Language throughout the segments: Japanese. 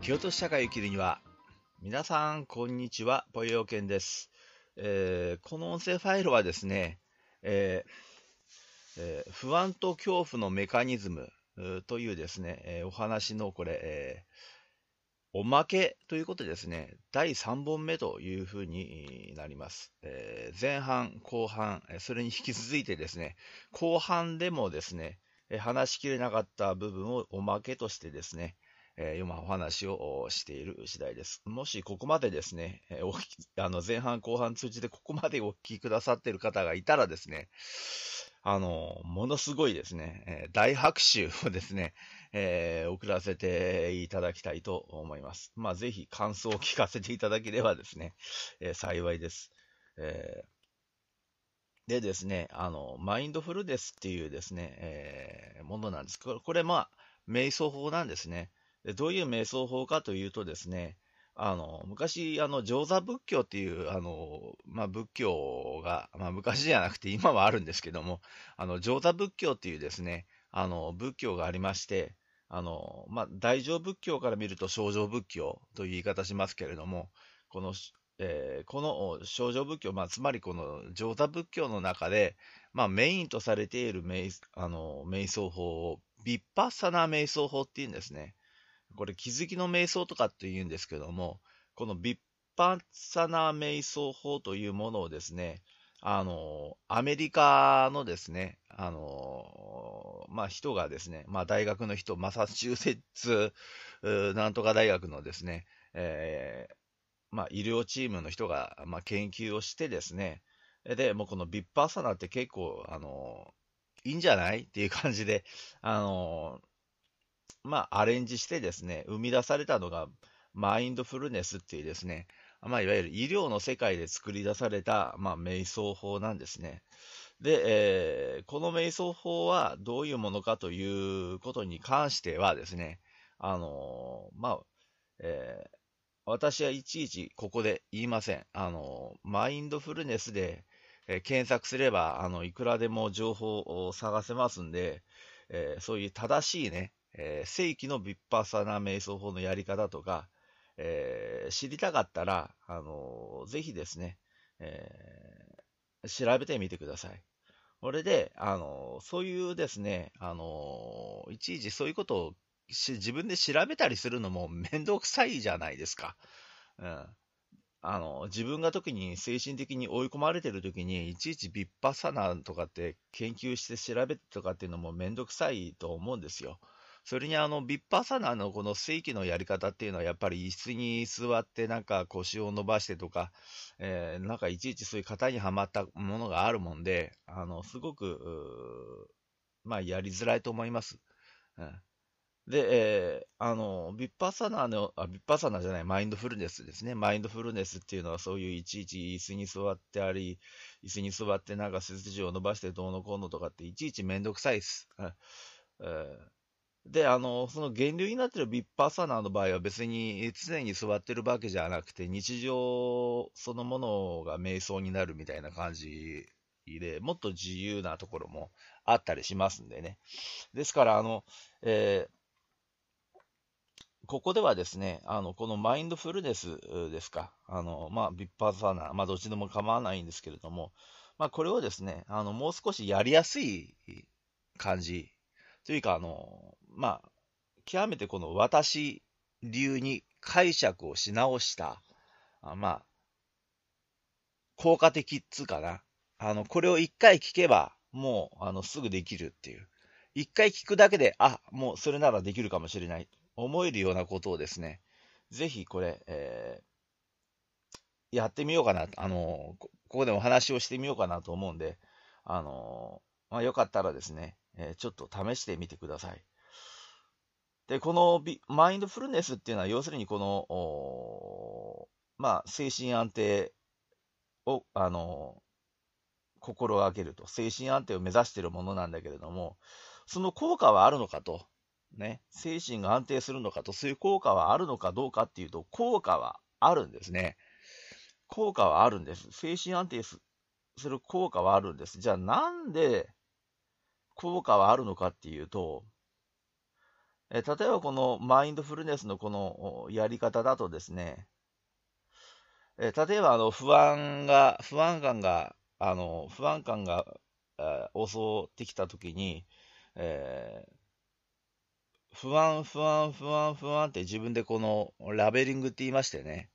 気落とし社会を生きるには、皆さん、こんにちは、ぽよよけんです。この音声ファイルはですね、え不安と恐怖のメカニズムというですね、お話のこれ、おまけということでですね、第3本目というふうになります。前半、後半、それに引き続いてですね、後半でもですね、話しきれなかった部分をおまけとしてですね、今お話をしている次第です。もしここまでですね、前半後半通じてここまでお聞きくださっている方がいたらですね、ものすごいですね、大拍手をですね、送らせていただきたいと思います。ぜひ感想を聞かせていただければですね、幸いです。でですね、マインドフルネスっていうですね、ものなんです。これ、瞑想法なんですね。でどういう瞑想法かというとですね、昔、上座仏教っていう、仏教が、昔じゃなくて今はあるんですけども、上座仏教っていうですね、仏教がありまして、大乗仏教から見ると小乗仏教という言い方しますけれども、このこの小乗仏教、つまりこの上座仏教の中で、メインとされている瞑想法を、ビッパッサナ瞑想法っていうんですね。これ、気づきの瞑想とかって言うんですけども、このビッパッサナ瞑想法というものをですね、アメリカのですね、人がですね、大学の人、マサチューセッツなんとか大学のですね、医療チームの人が、研究をしてですね、で、もうこのビッパッサナって結構、いいんじゃないっていう感じで、あの、アレンジしてですね、生み出されたのが、マインドフルネスっていうですね、いわゆる医療の世界で作り出された、瞑想法なんですね。で、この瞑想法はどういうものかということに関してはですね、あの、まあ、えー私はいちいちここで言いません。マインドフルネスで、検索すれば、いくらでも情報を探せますんで、そういう正しいね、正規のビッパッサナ瞑想法のやり方とか、知りたかったら、ぜひですね、調べてみてください。これで、そういうですね、いちいちそういうことを自分で調べたりするのもめんどくさいじゃないですか。うん。自分が時に精神的に追い込まれてる時に、いちいちビッパッサナーとかって研究して調べてとかっていうのもめんどくさいと思うんですよ。それにビッパッサナーのこの正規のやり方っていうのはやっぱり椅子に座ってなんか腰を伸ばしてとか、なんかいちいちそういう型にはまったものがあるもんで、すごく、やりづらいと思います。うん。で、ビッパッサナーの、ビッパッサナーじゃない、マインドフルネスですね。マインドフルネスっていうのは、そういういちいち椅子に座ってあり、椅子に座ってなんか背筋を伸ばしてどうのこうのとかっていちいちめんどくさいです。えーで、その源流になっているビッパッサナーの場合は別に常に座ってるわけじゃなくて、日常そのものが瞑想になるみたいな感じで、もっと自由なところもあったりしますんでね。ですから、えーここではですね、このマインドフルネスですか、ビッパーサナー、どっちでも構わないんですけれども、これをですね、もう少しやりやすい感じというか、極めてこの私流に解釈をし直した、あまあ、効果的っつうかな。これを一回聞けば、もう、すぐできるっていう。一回聞くだけで、もうそれならできるかもしれない。思えるようなことをですね、ぜひこれ、やってみようかな。ここでお話をしてみようかなと思うんで、よかったらですね、ちょっと試してみてください。で、このマインドフルネスっていうのは、要するにこの、精神安定を、心がけると、精神安定を目指しているものなんだけれども、その効果はあるのかと、ね、精神が安定するのかと、そういう効果はあるのかどうかっていうと、効果はあるんですね。効果はあるんです。精神安定する効果はあるんです。じゃあなんで効果はあるのかっていうと、 例えばこのマインドフルネスのこのやり方だとですね、例えば不安感が、襲ってきたときに、えー不安って自分でこのラベリングって言いましてね、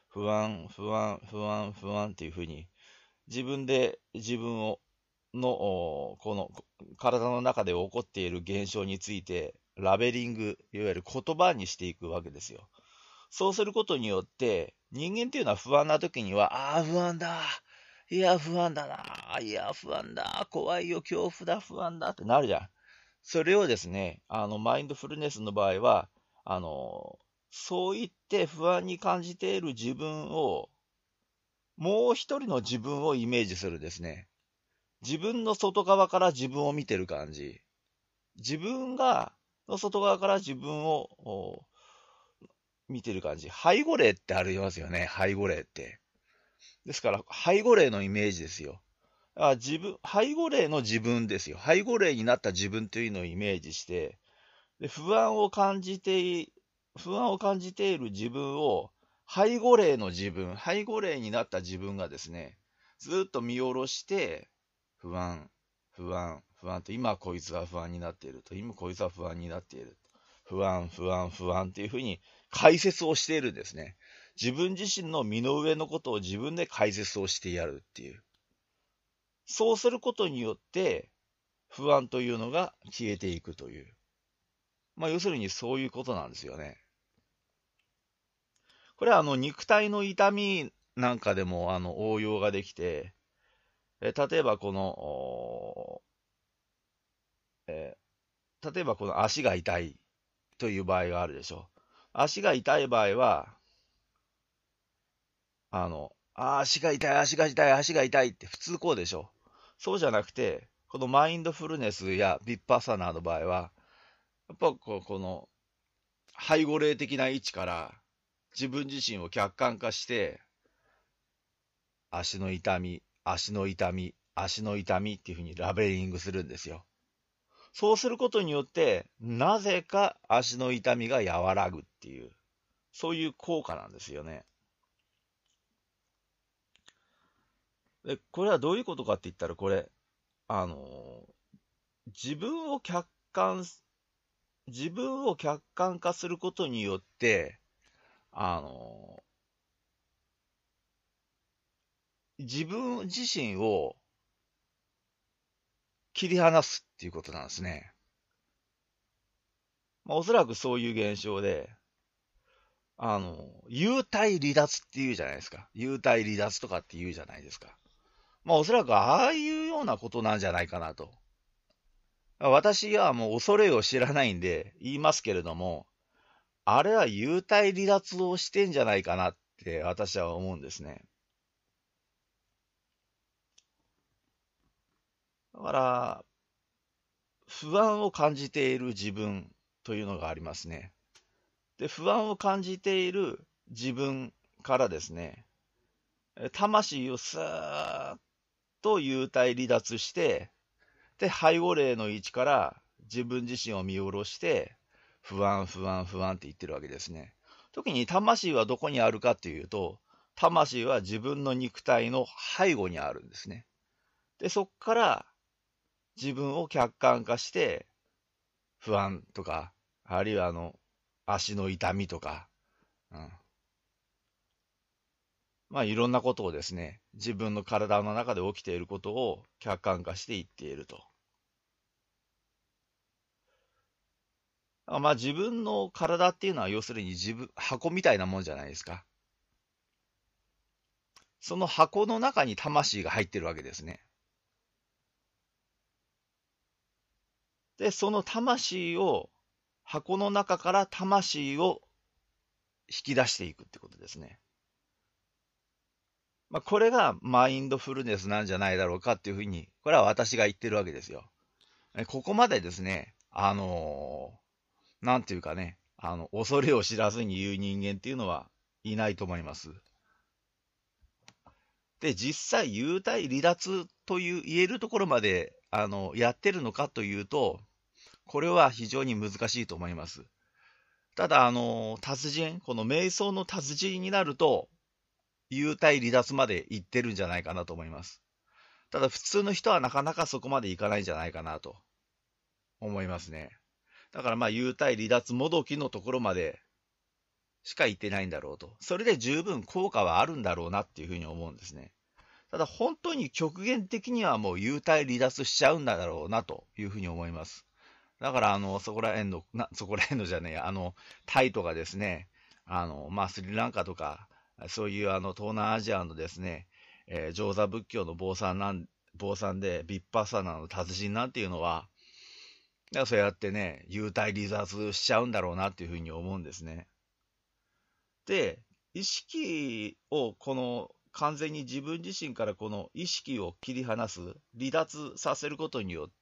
不安っていうふうに、自分で自分を、この体の中で起こっている現象について、ラベリング、いわゆる言葉にしていくわけですよ。そうすることによって、人間っていうのは不安な時には、ああ、不安だ。いや、不安だな。いや、不安だ。怖いよ、恐怖だ、不安だってなるじゃん。それをですね、マインドフルネスの場合は、あの、そう言って不安に感じている自分を、もう一人の自分をイメージするですね。自分の外側から自分を見てる感じ。自分が、の外側から自分を見てる感じ。背後霊ってありますよね。背後霊って。ですから、背後霊のイメージですよ。背後霊の自分ですよ。背後霊になった自分というのをイメージして、で不安を感じている自分を、背後霊になった自分がですね、ずっと見下ろして、不安、不安と、今こいつは不安になっていると、今こいつは不安になっている。不安っていうふうに解説をしているんですね。自分自身の身の上のことを自分で解説をしてやるっていう。そうすることによって、不安というのが消えていくという。要するにそういうことなんですよね。これは肉体の痛みなんかでも応用ができて、例えばこの、え例えばこの足が痛いという場合があるでしょう。足が痛い場合は、足が痛いって普通こうでしょ。そうじゃなくて、このマインドフルネスやビッパサナーの場合は、やっぱこの背後霊的な位置から自分自身を客観化して、足の痛みっていうふうにラベリングするんですよ。そうすることによって、なぜか足の痛みが和らぐっていう、そういう効果なんですよね。で、これはどういうことかって言ったら、これ、あの自分を客観、自分を客観化することによって、あの自分自身を切り離すっていうことなんですね。おそらくそういう現象で、幽体離脱って言うじゃないですか。幽体離脱とかって言うじゃないですか。おそらくああいうようなことなんじゃないかなと。私はもう恐れを知らないんで言いますけれども、あれは幽体離脱をしてんじゃないかなって私は思うんですね。だから、不安を感じている自分というのがありますね。で、不安を感じている自分からですね、魂をスーッと幽体離脱して、で、背後霊の位置から自分自身を見下ろして、不安って言ってるわけですね。特に魂はどこにあるかっていうと、魂は自分の肉体の背後にあるんですね。で、そこから自分を客観化して、不安とか、あるいは足の痛みとか、うん、いろんなことをですね、自分の体の中で起きていることを客観化していっていると。自分の体っていうのは要するに箱みたいなもんじゃないですか。その箱の中に魂が入ってるわけですね。で、その箱の中から魂を引き出していくってことですね。これがマインドフルネスなんじゃないだろうかっていうふうに、これは私が言ってるわけですよ。ここまでですね、なんていうかね、恐れを知らずに言う人間っていうのはいないと思います。で、実際、幽体離脱という言えるところまで、やってるのかというと、 これは非常に難しいと思います。ただ、達人、この瞑想の達人になると、幽体離脱まで行ってるんじゃないかなと思います。ただ、普通の人はなかなかそこまでいかないんじゃないかなと思いますね。だからまあ、幽体離脱もどきのところまでしか行ってないんだろうと。それで十分効果はあるんだろうなっていうふうに思うんですね。ただ、本当に極限的にはもう幽体離脱しちゃうんだろうなというふうに思います。だから、そこら辺のじゃねえや、タイとかですね、まあ、スリランカとか、そういう東南アジアのですね、上座仏教の坊さんで、ビッパッサナーの達人なんていうのは、だからそうやってね、幽体離脱しちゃうんだろうなっていうふうに思うんですね。で、意識を完全に自分自身からこの意識を切り離す、離脱させることによって、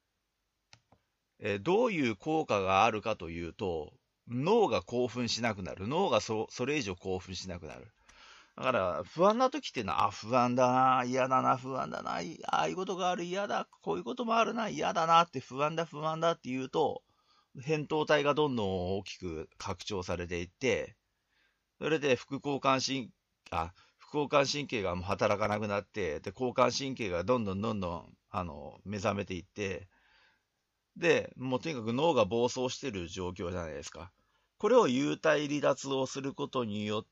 どういう効果があるかというと、脳が興奮しなくなる。脳がそれ以上興奮しなくなる。だから、不安な時っていうのは、不安だな、嫌だな、不安だな、ああいうことがある、嫌だ、こういうこともあるな、嫌だなって不安だ、不安だって言うと、扁桃体がどんどん大きく拡張されていって、それで副交感神経がもう働かなくなって、で、交感神経がどんどん、目覚めていって、で、もうとにかく脳が暴走している状況じゃないですか。これを幽体離脱をすることによって、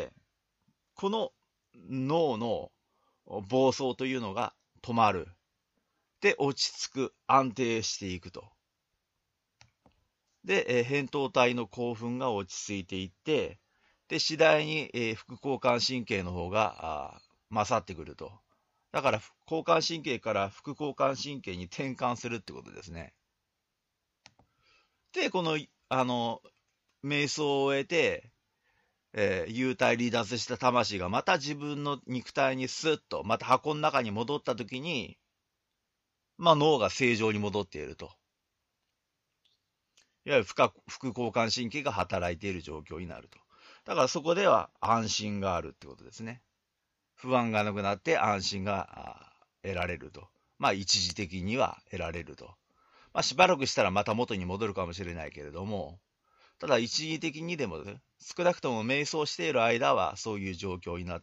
この脳の暴走というのが止まる。で、落ち着く、安定していくと。で、扁桃体の興奮が落ち着いていって、で、次第に、副交感神経の方が勝ってくると。だから、交感神経から副交感神経に転換するってことですね。で、瞑想を終えて、幽体離脱した魂がまた自分の肉体にスッと、また箱の中に戻った時に、まあ脳が正常に戻っていると。いわゆる副交感神経が働いている状況になると。だからそこでは安心があるってことですね。不安がなくなって安心が得られると。まあ一時的には得られると。まあしばらくしたらまた元に戻るかもしれないけれども、ただ一時的にでも、ね、少なくとも瞑想している間はそういう状況になって、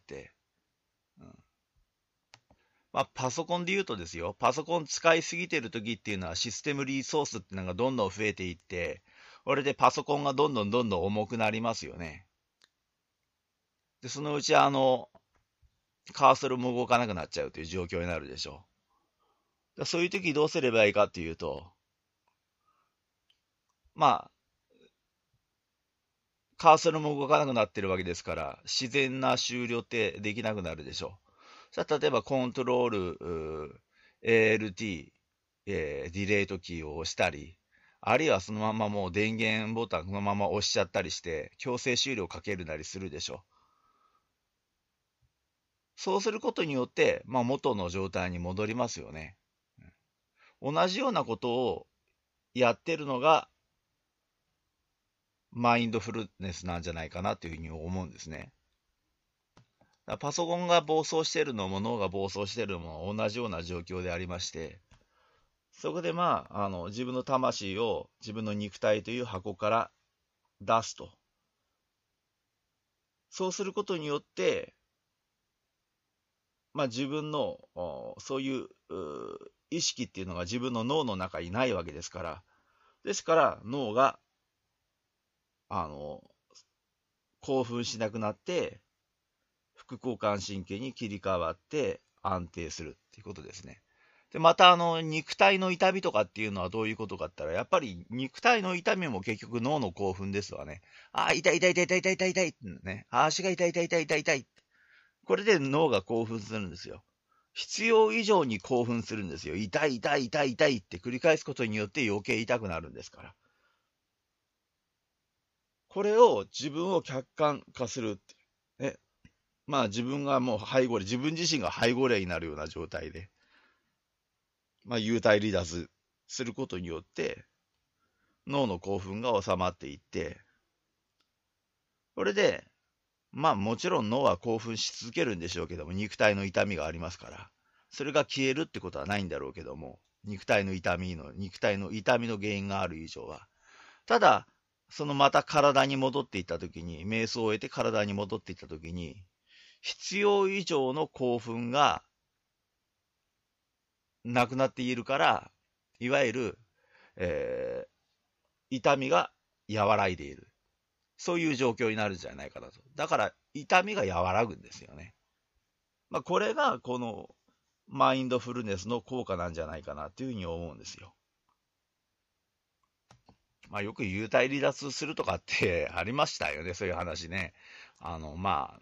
まあ、パソコンで言うとですよ、パソコン使いすぎてる時っていうのはシステムリソースっていうのがどんどん増えていって、これでパソコンがどんどん重くなりますよね。で、そのうちカーソルも動かなくなっちゃうという状況になるでしょう。そういう時どうすればいいかっていうと、まあ、カーソルも動かなくなってるわけですから、自然な終了ってできなくなるでしょう。さあ、例えばコントロール、ALT、ディレイトキーを押したり、あるいはそのままもう電源ボタンそのまま押しちゃったりして、強制終了をかけるなりするでしょう。そうすることによって、まあ、元の状態に戻りますよね。同じようなことをやってるのが、マインドフルネスなんじゃないかなというふうに思うんですね。パソコンが暴走しているのも脳が暴走しているのも同じような状況でありまして、そこで自分の魂を自分の肉体という箱から出すと。そうすることによって、まあ自分のそういう意識っていうのが自分の脳の中にないわけですから、ですから脳が、あの、興奮しなくなって、副交感神経に切り替わって安定するっていうことですね。で、また肉体の痛みとかっていうのはどういうことかって言ったら、やっぱり肉体の痛みも結局脳の興奮ですわね。ああ、痛い痛い痛い痛い痛い痛い痛いってね。足が痛い痛い痛い痛い痛い。これで脳が興奮するんですよ。必要以上に興奮するんですよ。痛い痛い痛い痛いって繰り返すことによって余計痛くなるんですから。これを自分を客観化するって。ね。まあ自分がもう自分自身が背後霊になるような状態で、まあ幽体離脱することによって、脳の興奮が収まっていって、これで、まあもちろん脳は興奮し続けるんでしょうけども、肉体の痛みがありますから、それが消えるってことはないんだろうけども、 肉体の痛みの原因がある以上は。ただ、そのまた体に戻っていったときに、瞑想を終えて体に戻っていったときに、必要以上の興奮がなくなっているから、いわゆる、え痛みが和らいでいる。そういう状況になるんじゃないかなと。だから、痛みが和らぐんですよね。まあ、これが、この、マインドフルネスの効果なんじゃないかなっていうふうに思うんですよ。まあ、よく幽体離脱するとかってありましたよね、そういう話ね。まあ、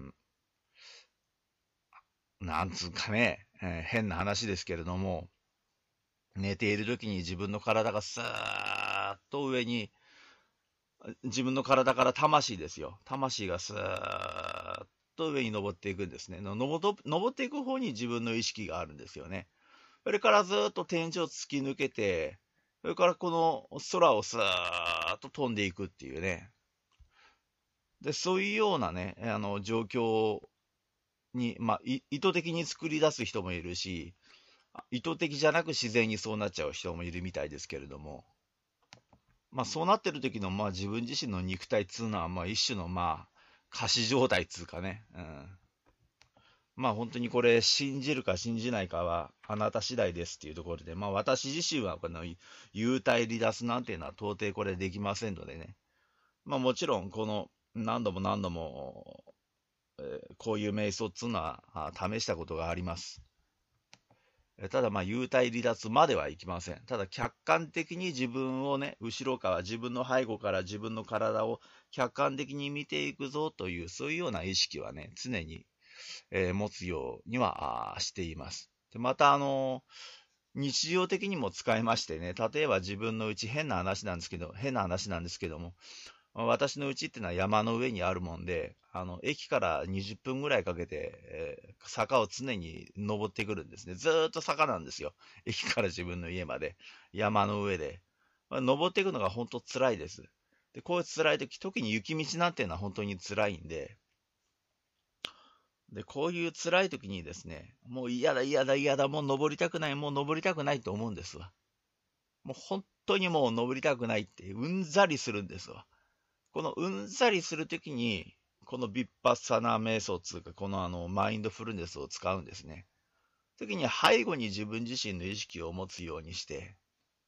なんつうかね、変な話ですけれども、寝ている時に自分の体がスーッと上に、自分の体から魂ですよ。魂がスーッと上に登っていくんですね。登っていく方に自分の意識があるんですよね。それからずっと天井を突き抜けて、それからこの空をスーッと飛んでいくっていうね。で、そういうようなね、状況に、まあ、意図的に作り出す人もいるし、意図的じゃなく自然にそうなっちゃう人もいるみたいですけれども、まあそうなってる時の、まあ自分自身の肉体っつうのは、まあ一種の、まあ、仮死状態っつうかね、まあ本当にこれ信じるか信じないかはあなた次第ですっていうところで、まあ私自身はこの幽体離脱なんていうのは到底これできませんのでね。まあもちろんこの何度も何度も、こういう瞑想っつうのは試したことがあります。ただまあ幽体離脱まではいきません。ただ客観的に自分をね、後ろから自分の背後から自分の体を客観的に見ていくぞという、そういうような意識はね、常に持つようにはしています。でまた、日常的にも使いましてね、例えば自分のうち変な話なんですけども、私のうちっていうのは山の上にあるもんで、駅から20分ぐらいかけて、坂を常に登ってくるんですね。ずーっと坂なんですよ。駅から自分の家まで。山の上で。登っていくのが本当辛いです。で、こういう辛い時、特に雪道なんていうのは本当に辛いんで、で、こういう辛い時にですね、もう嫌だ嫌だ嫌だ、もう登りたくない、もう登りたくないと思うんですわ。もう本当にもう登りたくないってうんざりするんですわ。このうんざりするときに、このビッパッサナ瞑想つうか、このマインドフルネスを使うんですね。時に背後に自分自身の意識を持つようにして、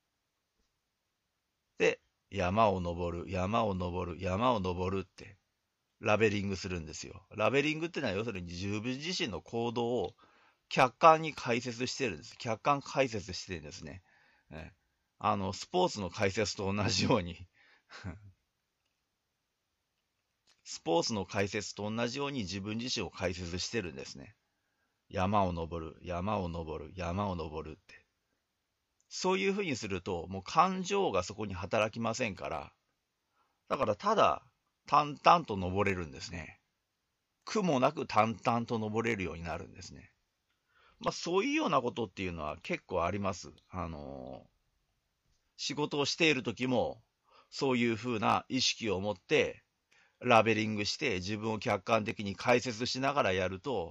で、山を登る、山を登る、山を登るって、ラベリングするんですよ。ラベリングってのは要するに自分自身の行動を客観に解説してるんです。客観解説してるんですね。スポーツの解説と同じようにスポーツの解説と同じように自分自身を解説してるんですね。山を登る、山を登る、山を登るって。そういうふうにすると、もう感情がそこに働きませんから、だからただ淡々と登れるんですね。苦もなく淡々と登れるようになるんですね。まあそういうようなことっていうのは結構あります。仕事をしている時も、そういうふうな意識を持って、ラベリングして自分を客観的に解説しながらやると、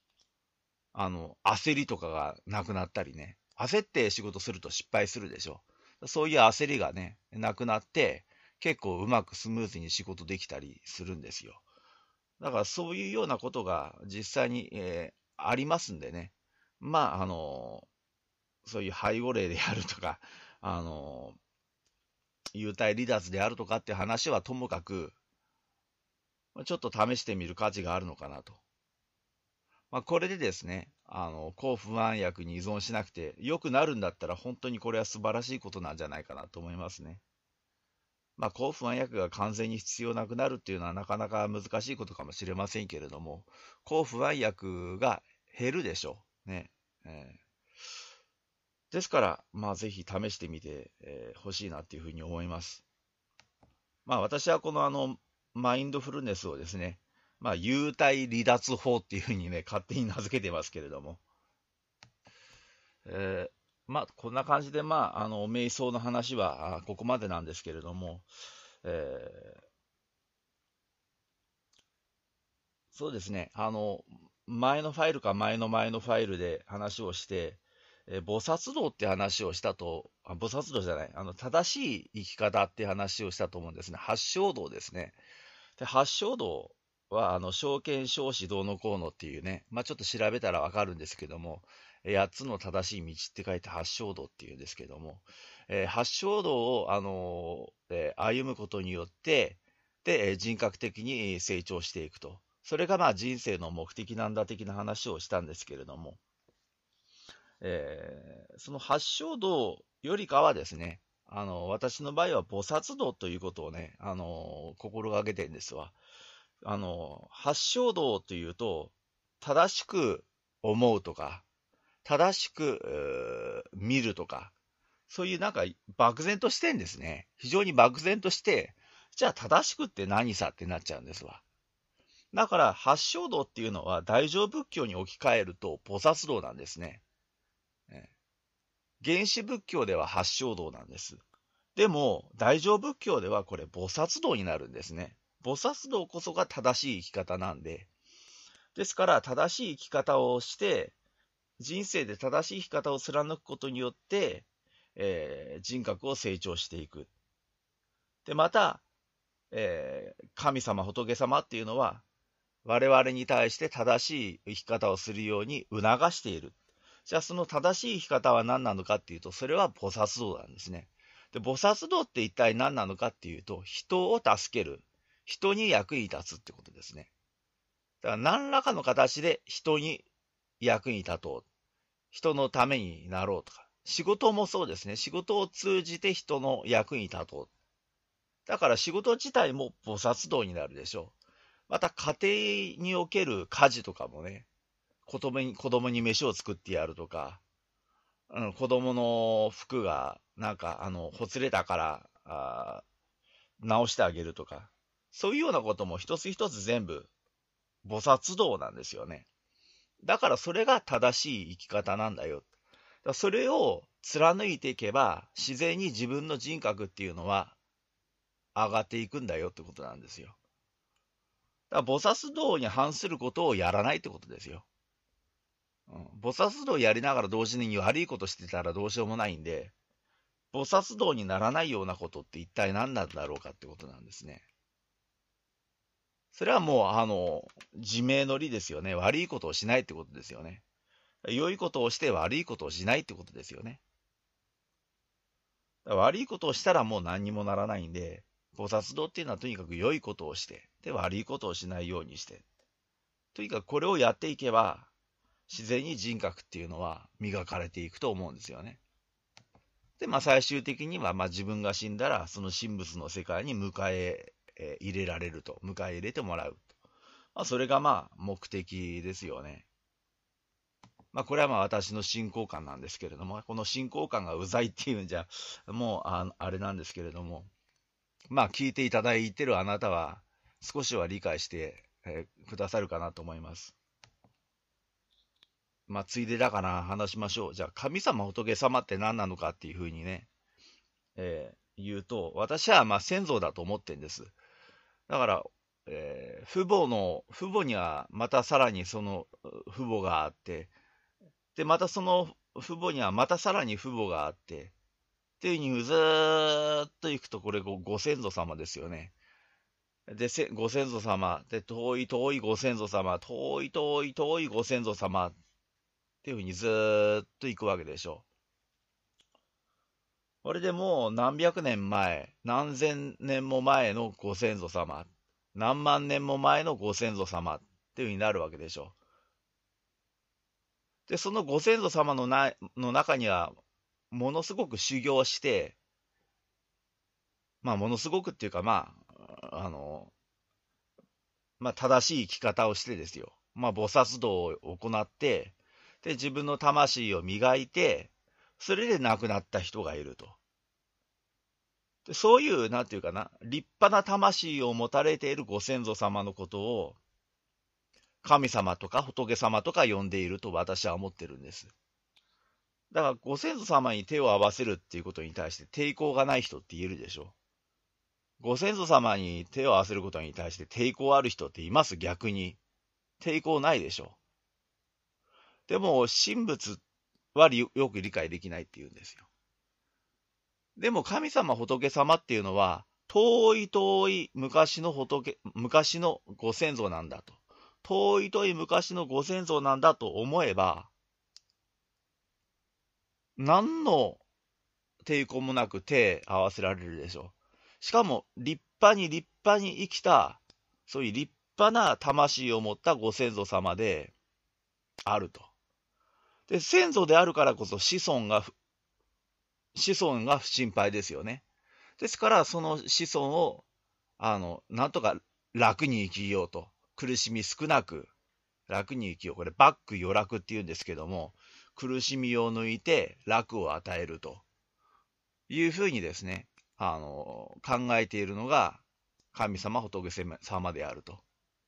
焦りとかがなくなったりね。焦って仕事すると失敗するでしょ。そういう焦りがね、なくなって、結構うまくスムーズに仕事できたりするんですよ。だからそういうようなことが実際に、ありますんでね。まあ、そういう背後霊であるとか、あの、幽体離脱であるとかっていう話はともかく、ちょっと試してみる価値があるのかなと。まあ、これでですね、抗不安薬に依存しなくて良くなるんだったら、本当にこれは素晴らしいことなんじゃないかなと思いますね。まあ、抗不安薬が完全に必要なくなるっていうのはなかなか難しいことかもしれませんけれども、抗不安薬が減るでしょう。ね。ですから、まあ、ぜひ試してみてほしいなっていうふうに思います。まあ、私はこのマインドフルネスをですね、まあ、幽体離脱法っていうふうにね、勝手に名付けてますけれども、まあ、こんな感じで、まあ、瞑想の話はここまでなんですけれども、えーそうですね、前のファイルか前の前のファイルで話をして、 菩薩道って話をしたと、菩薩道じゃない、正しい生き方って話をしたと思うんですね。八正道ですね。で、八正道は、正見、正思、どうのこうのっていうね、ちょっと調べたらわかるんですけども、8つの正しい道って書いて八正道っていうんですけども、八正道を、歩むことによって、で、人格的に成長していくと。それが人生の目的なんだ的な話をしたんですけれども、その八正道よりかはですね、私の場合は菩薩道ということをね、心がけてるんですわ。八正道というと、正しく思うとか、正しく見るとか、そういうなんか漠然としてんですね。非常に漠然として、じゃあ正しくって何さってなっちゃうんですわ。だから八正道っていうのは大乗仏教に置き換えると菩薩道なんですね。原始仏教では八正道なんです。でも、大乗仏教ではこれ菩薩道になるんですね。菩薩道こそが正しい生き方なんで、ですから正しい生き方をして、人生で正しい生き方を貫くことによって、人格を成長していく。で、また、神様、仏様っていうのは、我々に対して正しい生き方をするように促している。じゃあその正しい生き方は何なのかっていうと、それは菩薩道なんですね。で、菩薩道って一体何なのかっていうと、人を助ける。人に役に立つってことですね。だから何らかの形で人に役に立とう。人のためになろうとか。仕事もそうですね。仕事を通じて人の役に立とう。だから仕事自体も菩薩道になるでしょう。また家庭における家事とかもね、子供に飯を作ってやるとか、子供の服がなんかほつれたから直してあげるとか、そういうようなことも一つ一つ全部菩薩道なんですよね。だからそれが正しい生き方なんだよ。それを貫いていけば自然に自分の人格っていうのは上がっていくんだよってことなんですよ。だから菩薩道に反することをやらないってことですよ。菩薩道やりながら同時に悪いことしてたらどうしようもないんで、菩薩道にならないようなことって一体何なんだろうかってことなんですね。それはもう、自明の理ですよね。悪いことをしないってことですよね。良いことをして悪いことをしないってことですよね。悪いことをしたらもう何にもならないんで、菩薩道っていうのはとにかく良いことをして、で、悪いことをしないようにして、とにかくこれをやっていけば、自然に人格っていうのは磨かれていくと思うんですよね。で、最終的には、自分が死んだら、その神仏の世界に入れられると。迎え入れてもらうと。それが目的ですよね。これは私の信仰感なんですけれども、この信仰感がうざいっていうんじゃ、もうあれなんですけれども、聞いていただいてるあなたは、少しは理解して、くださるかなと思います。ついでだから話しましょう。じゃあ、神様、仏様って何なのかっていうふうにね、言うと、私は先祖だと思ってるんです。だから、父母にはまたさらにその父母があって、で、またその父母にはまたさらに父母があって、っていうふうにずーっと行くと、これご先祖様ですよね。で、ご先祖様、で、遠い遠いご先祖様、遠い遠い遠いご先祖様っていうふうにずーっと行くわけでしょう。これでもう何百年前、何千年も前のご先祖様、何万年も前のご先祖様っていう風になるわけでしょう。で、そのご先祖様の中には、ものすごく修行して、ものすごくっていうか、正しい生き方をしてですよ。菩薩道を行って、で、自分の魂を磨いて、それで亡くなった人がいると。でそういう、なんていうかな、立派な魂を持たれているご先祖様のことを、神様とか仏様とか呼んでいると私は思ってるんです。だから、ご先祖様に手を合わせるっていうことに対して抵抗がない人って言えるでしょ。ご先祖様に手を合わせることに対して抵抗ある人っています？逆に。抵抗ないでしょ。でも、神仏はよく理解できないっていうんですよ。でも神様仏様っていうのは、遠い遠い昔の昔のご先祖なんだと。遠い遠い昔のご先祖なんだと思えば、何の抵抗もなく手合わせられるでしょう。しかも、立派に立派に生きた、そういう立派な魂を持ったご先祖様であると。で、先祖であるからこそ子孫が心配ですよね。ですから、その子孫を、なんとか楽に生きようと。苦しみ少なく楽に生きよう。これ、バック余楽って言うんですけども、苦しみを抜いて楽を与えるというふうにですね、考えているのが神様仏様であると。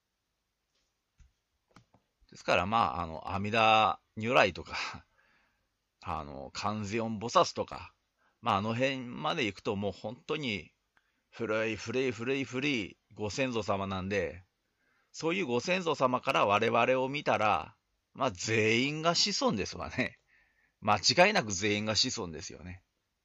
ですから、まあ、阿弥陀如来とか、観世音菩薩とか、まあ、あの辺まで行くともう本当に古い古い古い古いご先祖様なんで、そういうご先祖様から我々を見たら、まあ全員が子孫ですわね。間違いなく全員が子孫ですよね。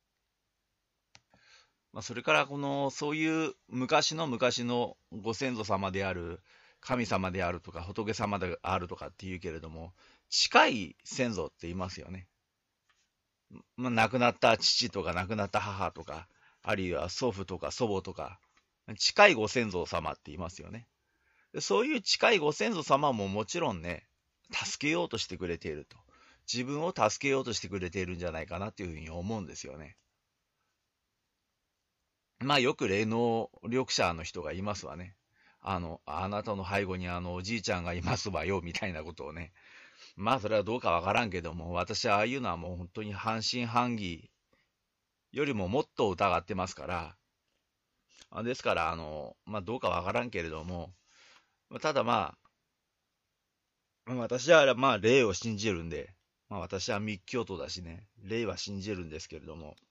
まあそれからそういう昔の昔のご先祖様である神様であるとか仏様であるとかっていうけれども、近い先祖って言いますよね。まあ亡くなった父とか亡くなった母とか、あるいは祖父とか祖母とか、近いご先祖様って言いますよね。そういう近いご先祖様ももちろんね、助けようとしてくれていると。自分を助けようとしてくれているんじゃないかなっていうふうに思うんですよね。まあよく霊能力者の人がいますわね。あなたの背後におじいちゃんがいますわよ、みたいなことをね。まあそれはどうかわからんけども、私はああいうのはもう本当に半信半疑よりももっと疑ってますから、ですから、まあどうかわからんけれども、ただまあ、私はまあ霊を信じるんで、まあ私は密教徒だしね、霊は信じるんですけれども、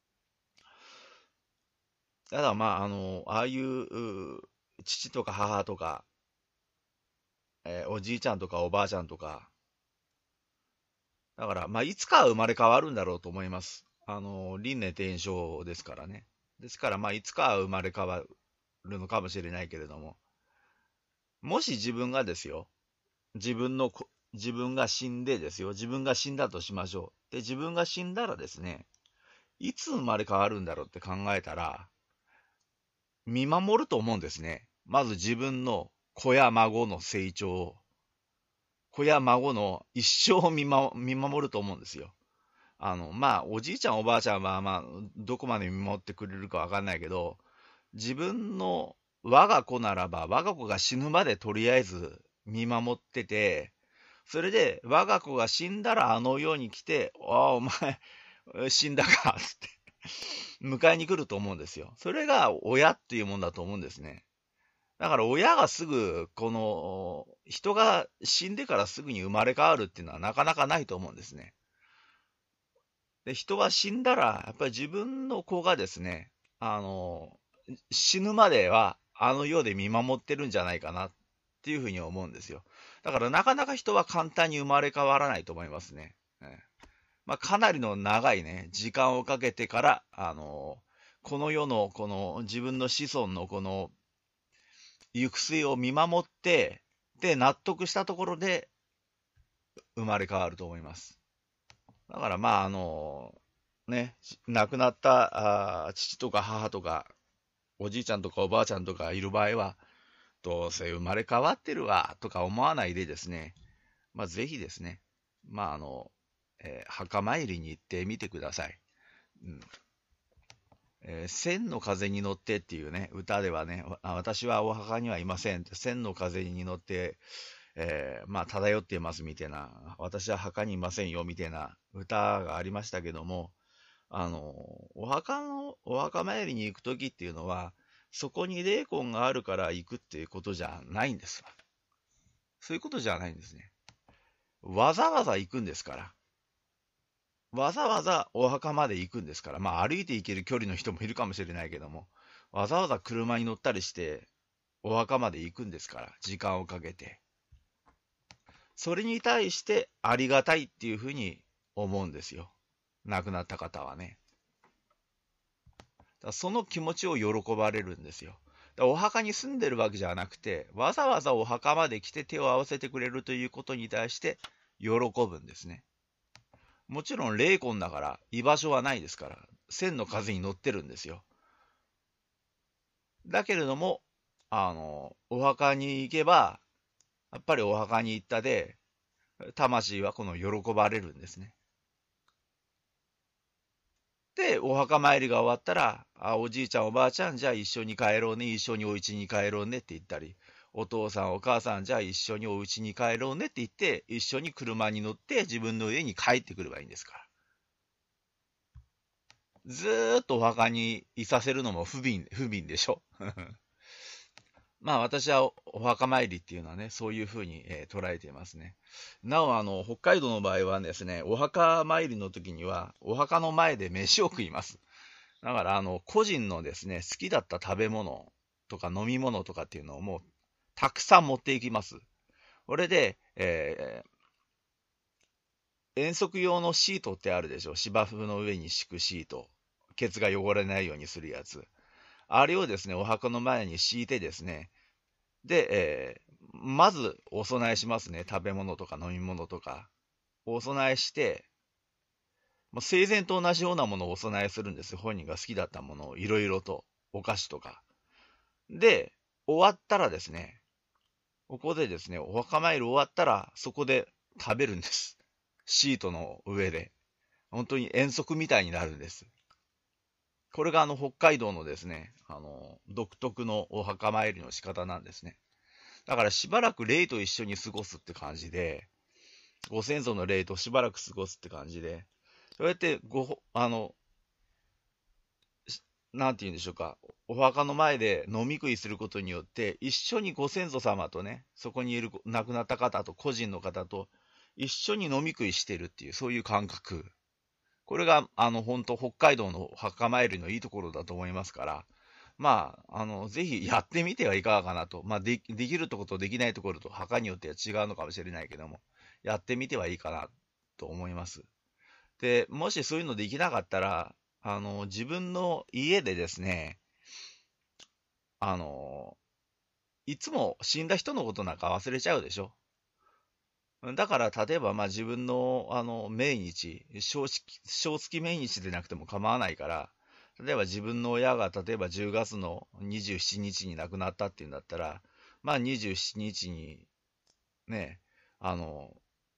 ただまあ、ああいう父とか母とか、おじいちゃんとかおばあちゃんとか、だからまあいつかは生まれ変わるんだろうと思います。輪廻転生ですからね。ですからまあいつかは生まれ変わるのかもしれないけれども、もし自分がですよ、自分が死んでですよ、自分が死んだとしましょう。で、自分が死んだらですね、いつ生まれ変わるんだろうって考えたら、見守ると思うんですね。まず自分の子や孫の成長を、子や孫の一生を見守ると思うんですよ。まあ、おじいちゃんおばあちゃんは、まあ、どこまで見守ってくれるかわかんないけど、自分の我が子ならば、我が子が死ぬまでとりあえず見守ってて、それで我が子が死んだらあの世に来て、ああ、お前、死んだか、つって迎えに来ると思うんですよ。それが親っていうもんだと思うんですね。だから親がすぐ、人が死んでからすぐに生まれ変わるっていうのはなかなかないと思うんですね。で、人は死んだら、やっぱり自分の子がですね、あの、死ぬまではあの世で見守ってるんじゃないかなっていうふうに思うんですよ。だからなかなか人は簡単に生まれ変わらないと思いますね。まあ、かなりの長いね、時間をかけてから、この世のこの自分の子孫のこの行く末を見守って、で、納得したところで生まれ変わると思います。だからまあ、ね、亡くなった父とか母とか、おじいちゃんとかおばあちゃんとかいる場合は、どうせ生まれ変わってるわ、とか思わないでですね、まあ、ぜひですね、まあ、墓参りに行ってみてください。うん千の風に乗ってっていうね、歌ではね、私はお墓にはいませんって、千の風に乗って、まあ、漂っていますみたいな、私は墓にいませんよみたいな歌がありましたけども、あの、お墓参りに行くときっていうのは、そこに霊魂があるから行くっていうことじゃないんですわ。そういうことじゃないんですね。わざわざ行くんですから。わざわざお墓まで行くんですから。まあ歩いて行ける距離の人もいるかもしれないけども、わざわざ車に乗ったりして、お墓まで行くんですから。時間をかけて。それに対してありがたいっていうふうに思うんですよ。亡くなった方はね。その気持ちを喜ばれるんですよ。お墓に住んでるわけじゃなくて、わざわざお墓まで来て手を合わせてくれるということに対して喜ぶんですね。もちろん霊魂だから居場所はないですから、千の風に乗ってるんですよ。だけれども、お墓に行けば、やっぱりお墓に行ったで、魂はこの喜ばれるんですね。で、お墓参りが終わったら、おじいちゃんおばあちゃん、じゃあ一緒に帰ろうね、一緒にお家に帰ろうねって言ったり、お父さんお母さん、じゃあ一緒にお家に帰ろうねって言って、一緒に車に乗って自分の家に帰ってくればいいんですから。ずーっとお墓にいさせるのも不憫でしょ。まあ私はお墓参りっていうのはね、そういうふうに、捉えていますね。なお、北海道の場合はですね、お墓参りの時には、お墓の前で飯を食います。だから、個人のですね、好きだった食べ物とか飲み物とかっていうのをもう、たくさん持っていきます。これで、遠足用のシートってあるでしょ。芝生の上に敷くシート。ケツが汚れないようにするやつ。あれをですね、お墓の前に敷いてですね、で、まずお供えしますね。食べ物とか飲み物とか。お供えして、生前と同じようなものをお供えするんです。本人が好きだったものをいろいろと。お菓子とか。で、終わったらですね、ここでですね、お墓参り終わったら、そこで食べるんです。シートの上で。本当に遠足みたいになるんです。これが北海道のですね、独特のお墓参りの仕方なんですね。だからしばらく霊と一緒に過ごすって感じで、ご先祖の霊としばらく過ごすって感じで、そうやってなんて言うんでしょうか、お墓の前で飲み食いすることによって、一緒にご先祖様とね、そこにいる亡くなった方と個人の方と一緒に飲み食いしてるっていう、そういう感覚。これが、本当北海道の墓参りのいいところだと思いますから、まあ、ぜひやってみてはいかがかなと。まあ、できるところとできないところと墓によっては違うのかもしれないけども、やってみてはいいかなと思います。で、もしそういうのできなかったら、自分の家でですね、あの、いつも死んだ人のことなんか忘れちゃうでしょ。だから、例えば、まあ自分の、命日、正月命日でなくても構わないから、例えば自分の親が、例えば10月の27日に亡くなったっていうんだったら、まあ27日にね、あの、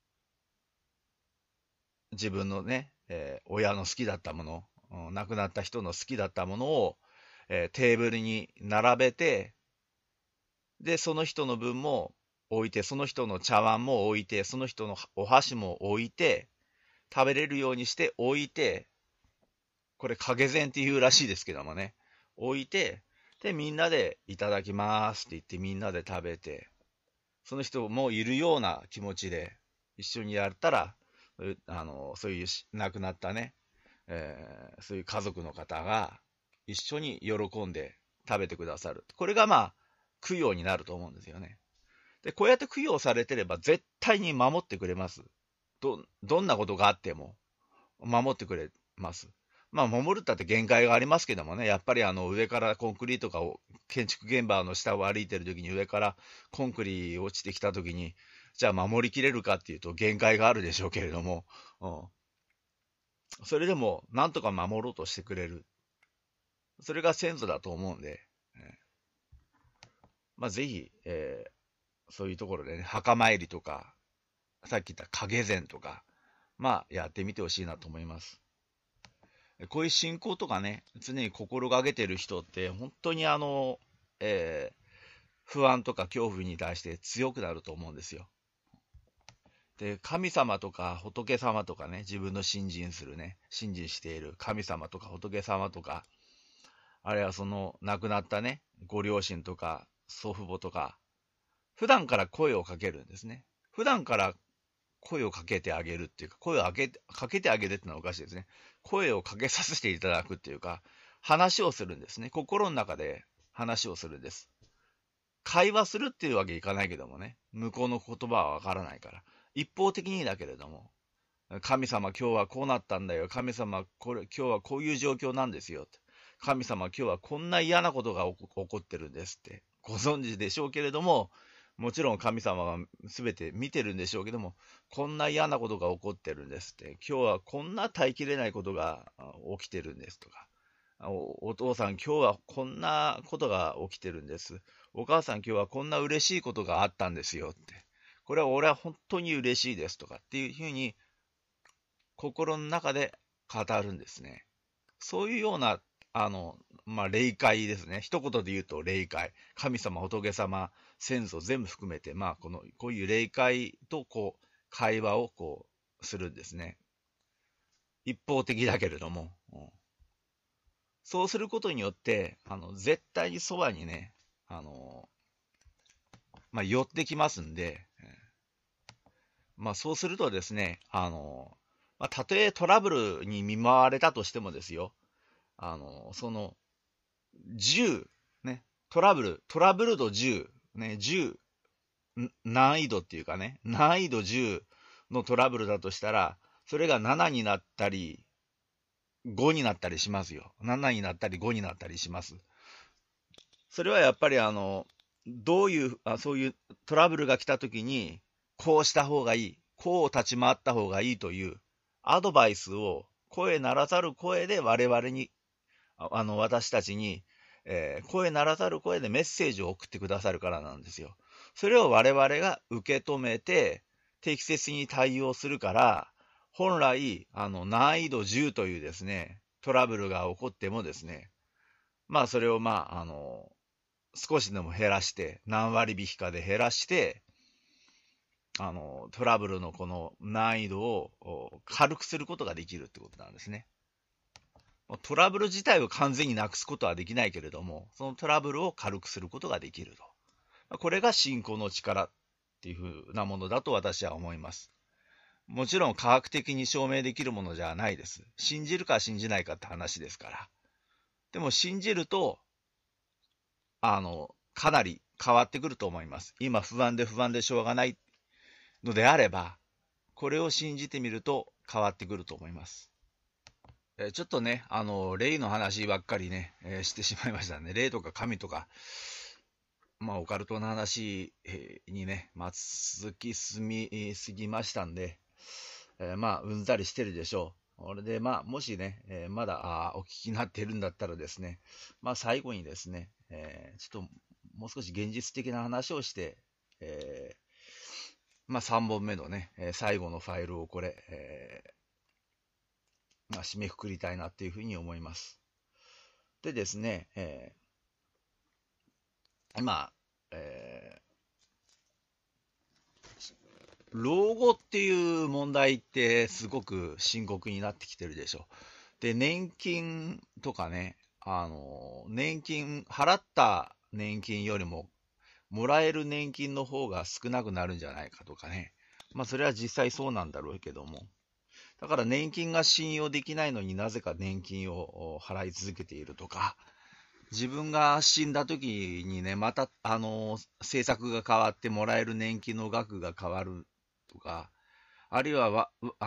自分のね、親の好きだったもの、亡くなった人の好きだったものを、テーブルに並べて、で、その人の分も置いて、その人の茶碗も置いて、その人のお箸も置いて、食べれるようにして置いて、これ影膳っていうらしいですけどもね、置いて、で、みんなでいただきますって言ってみんなで食べて、その人もいるような気持ちで一緒にやったら、そういう亡くなったね、そういう家族の方が一緒に喜んで食べてくださる。これがまあ、供養になると思うんですよね。で、こうやって供養されてれば絶対に守ってくれます。どんなことがあっても守ってくれます。まあ、守るったって限界がありますけどもね、やっぱり上からコンクリートが建築現場の下を歩いてる時に上からコンクリ落ちてきた時に、じゃあ守りきれるかっていうと限界があるでしょうけれども、うん、それでもなんとか守ろうとしてくれる。それが先祖だと思うんで、まあ、ぜひ、そういうところでね、墓参りとか、さっき言った影膳とか、まあ、やってみてほしいなと思います。こういう信仰とかね、常に心がけてる人って、本当にえー不安とか恐怖に対して強くなると思うんですよ。で、神様とか仏様とかね、自分の信心している神様とか仏様とか、あるいはその亡くなったね、ご両親とか祖父母とか、普段から声をかけるんですね。普段から声をかけてあげるっていうか、声をかけてあげるってのはおかしいですね。声をかけさせていただくっていうか、話をするんですね。心の中で話をするんです。会話するっていうわけいかないけどもね。向こうの言葉はわからないから。一方的にだけれども。 神様今日はこうなったんだよ。神様今日はこういう状況なんですよ。神様今日はこんな嫌なことが起こってるんですってご存知でしょうけれども、もちろん神様は全て見てるんでしょうけども、こんな嫌なことが起こってるんですって、今日はこんな耐えきれないことが起きてるんですとか、お父さん今日はこんなことが起きてるんです。お母さん今日はこんな嬉しいことがあったんですよって。これは俺は本当に嬉しいですとかっていうふうに心の中で語るんですね。そういうような、霊界ですね。一言で言うと霊界。神様、仏様、先祖全部含めて、こういう霊界と会話をするんですね。一方的だけれども。そうすることによって、絶対にそばにね、寄ってきますんで、そうするとですね、たとえトラブルに見舞われたとしてもですよ、その、10、ね、トラブル度10、ね、10、難易度っていうかね、難易度10のトラブルだとしたら、それが7になったり、5になったりしますよ。7になったり5になったりします。それはやっぱりどういう、そういうトラブルが来た時に、こうした方がいい、こう立ち回った方がいいというアドバイスを声ならざる声で我々に、私たちに、声ならざる声でメッセージを送ってくださるからなんですよ。それを我々が受け止めて適切に対応するから、本来、難易度10というですね、トラブルが起こってもですね、それを少しでも減らして、何割引かで減らして、トラブルのこの難易度を軽くすることができるってことなんですね。トラブル自体を完全になくすことはできないけれども、そのトラブルを軽くすることができると。これが信仰の力っていうふうなものだと私は思います。もちろん科学的に証明できるものじゃないです。信じるか信じないかって話ですから。でも信じると、かなり変わってくると思います。今不安でしょうがないのであれば、これを信じてみると変わってくると思います。ちょっとね、霊の話ばっかりね、してしまいましたね。霊とか神とか、オカルトの話にね、突き進みすぎましたんで、うんざりしてるでしょう。これで、もしね、まだお聞きになっているんだったらですね、最後にですね、ちょっともう少し現実的な話をして、3本目のね、最後のファイルをこれ、締めくくりたいなっていうふうに思います。でですね、今、老後っていう問題ってすごく深刻になってきてるでしょ。で、年金とかね、払った年金よりも、もらえる年金の方が少なくなるんじゃないかとかね。それは実際そうなんだろうけども。だから年金が信用できないのになぜか年金を払い続けているとか、自分が死んだ時にね、また、政策が変わってもらえる年金の額が変わるとか、あるいは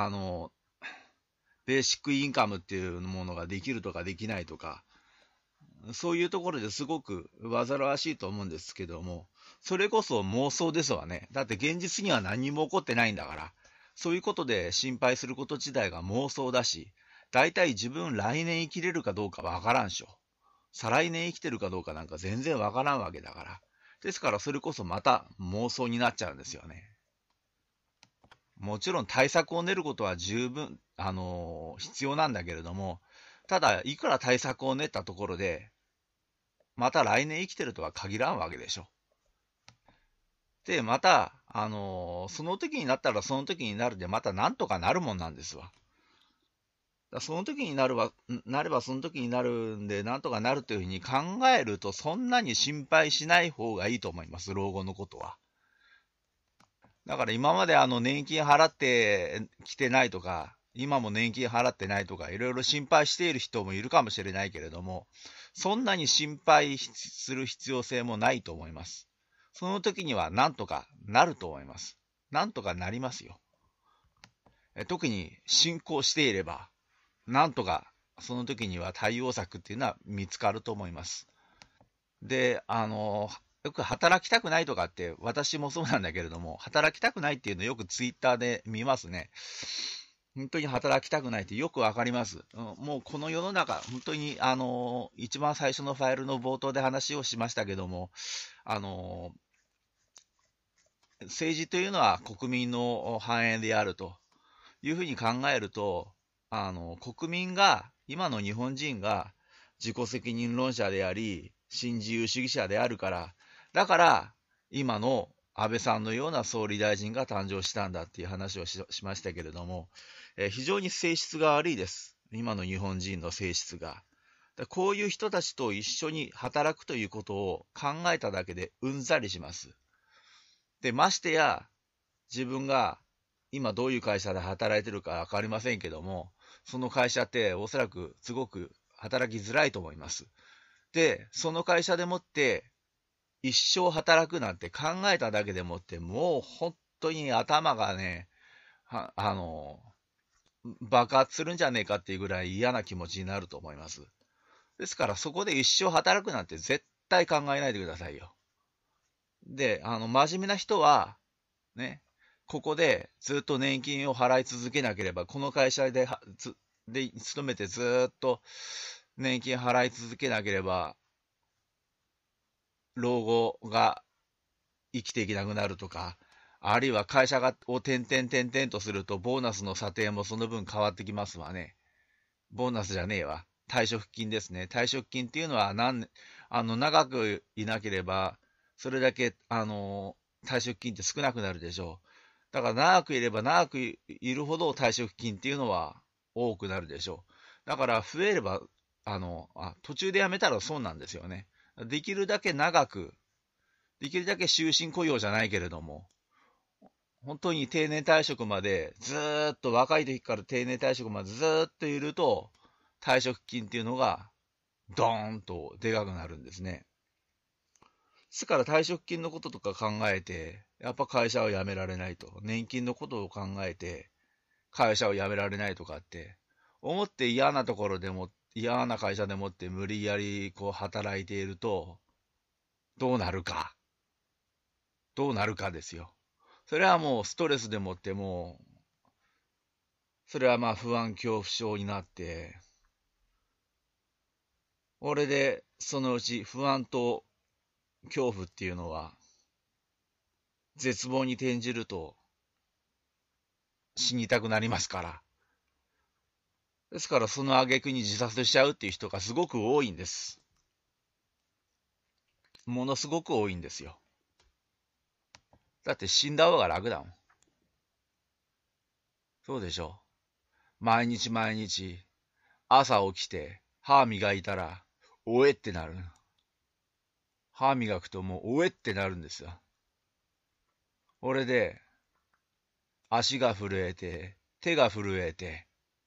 ベーシックインカムっていうものができるとかできないとか、そういうところですごく煩わしいと思うんですけども、それこそ妄想ですわね。だって現実には何も起こってないんだから、そういうことで心配すること自体が妄想だし、大体自分来年生きれるかどうかわからんしょ。再来年生きてるかどうかなんか全然わからんわけだから。ですからそれこそまた妄想になっちゃうんですよね。もちろん対策を練ることは十分、必要なんだけれども、ただ、いくら対策を練ったところで、また来年生きてるとは限らんわけでしょ。で、また、その時になったらその時になるで、またなんとかなるもんなんですわ。その時になればその時になるんで、なんとかなるというふうに考えると、そんなに心配しない方がいいと思います、老後のことは。だから今まで年金払ってきてないとか、今も年金払ってないとか、いろいろ心配している人もいるかもしれないけれども、そんなに心配する必要性もないと思います。その時にはなんとかなると思います。なんとかなりますよ。 特に進行していれば、なんとかその時には対応策っていうのは見つかると思います。で、よく働きたくないとかって、私もそうなんだけれども、働きたくないっていうのをよくツイッターで見ますね。本当に働きたくないってよくわかります。もうこの世の中、本当に、一番最初のファイルの冒頭で話をしましたけども、あの政治というのは国民の繁栄であるというふうに考えると、国民が、今の日本人が自己責任論者であり、新自由主義者であるから、だから、今の安倍さんのような総理大臣が誕生したんだっていう話をしましたけれども、非常に性質が悪いです。今の日本人の性質が。こういう人たちと一緒に働くということを考えただけでうんざりします。で、ましてや、自分が今どういう会社で働いてるかわかりませんけども、その会社っておそらくすごく働きづらいと思います。で、その会社でもって一生働くなんて考えただけでもってもう本当に頭がね、はあの、爆発するんじゃねえかっていうぐらい嫌な気持ちになると思います。ですからそこで一生働くなんて絶対考えないでくださいよ。で、真面目な人は、ね、ここでずっと年金を払い続けなければ、この会社で勤めてずっと年金払い続けなければ、老後が生きていけなくなるとか、あるいは会社を転々とすると、ボーナスの査定もその分変わってきますわね。ボーナスじゃねえわ。退職金ですね。退職金っていうのは長くいなければ、それだけ、退職金って少なくなるでしょう。だから長くいれば長くいるほど退職金っていうのは多くなるでしょう。だから増えれば、途中で辞めたらそうなんですよね。できるだけ長く、できるだけ終身雇用じゃないけれども、本当に定年退職までずーっと若い時から定年退職までずーっといると、退職金っていうのがドーンとでかくなるんですね。ですから退職金のこととか考えて、やっぱ会社を辞められないと。年金のことを考えて、会社を辞められないとかって、思って嫌なところでも、嫌な会社でもって無理やりこう働いていると、どうなるか。どうなるかですよ。それはもうストレスでもってもう、それはまあ不安恐怖症になって、俺でそのうち不安と恐怖っていうのは絶望に転じると死にたくなりますから。ですからその挙句に自殺しちゃうっていう人がすごく多いんです。ものすごく多いんですよ。だって死んだ方が楽だもん。そうでしょ。毎日毎日朝起きて歯磨いたらおえってなる。歯磨くともうおえってなるんですよ。俺で足が震えて手が震えて